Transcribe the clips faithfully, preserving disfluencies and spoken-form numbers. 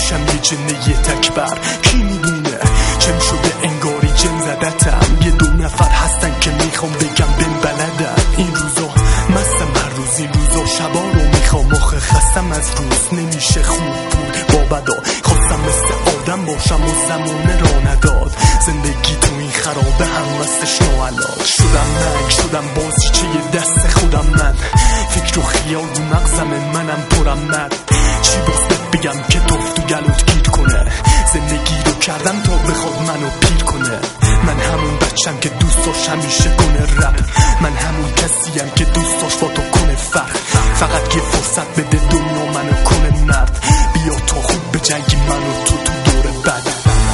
میشم یه جنه یه تکبر. کی میدونه چم شده انگاری جن زدتم. یه دو نفر هستن که میخوام بگم بن بلدم. این روزا مستم هر روز، این روزا شبا رو میخوام. آخه خستم از روز نمیشه خوب بود با بدا. خواستم مثل آدم باشم و زمونه را نداد. زندگی تو این خرابه هم مستش نوعلاج. شدم ننگ شدم بازیچه دست خودم من. فکر و خیال رو مغزم منم پرم مرد. چی باز بگم که توف تو گلوت گیر کنه. زندگی رو کردم تا بخواد منو پیر کنه. من همون بچم که دوست داشت همیشه کنه رپ. من همون کسیم که دوست داشت با تو کنه فرق. فقط یه فرصت بده دنیا منو کنه مرد. بیا تا خوب به جنگی منو تو تو دور بعد.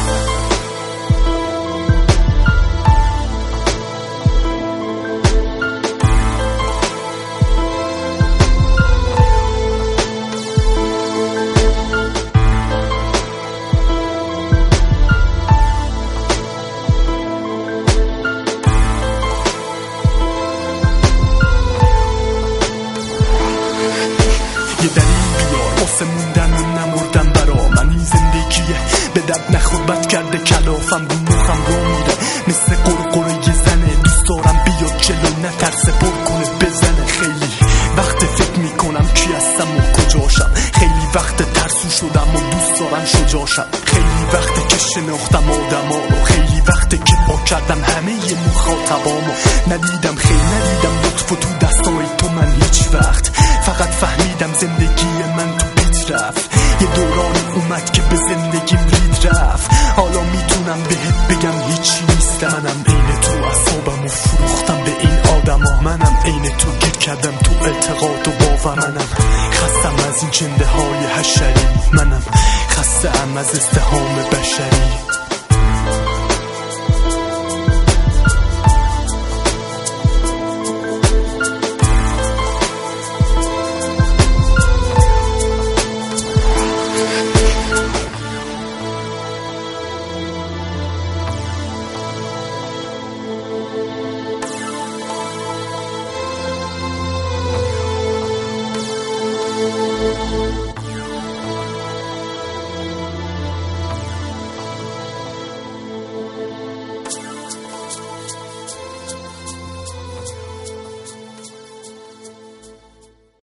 یه دلیل بیار واسه موندن و نمردن برا من. این زندگیه به درد نخور بد کرده کلافم رو مخم رو میره مثل قرقره یه زنه. دوست دارم بیاد جلو نترسه پر کنه بزنه. خیلی وقت فکر میکنم کی هستم و کجاشم. خیلی وقت ترسو شدم و دوست دارم شجاشم. خیلی وقت که شناختم آدم ها رو. خیلی وقت که پاک کردم همه ی مخاطبامو. ندیدم خیلی ندیدم لطف تو دستای تو من هیچ وقت. فقط فهمیدم زندگی من تو پیت رفت. یه دوران اومد که به زندگیم رید رفت. حالا میتونم بهت بگم هیچی نیستم. منم عین تو اعصابم و فروختم به این آدما. منم عین تو گیر کردم تو اعتقاد و باور. منم خستم از این جنده های حشری. منم خستم از ازدحام بشری.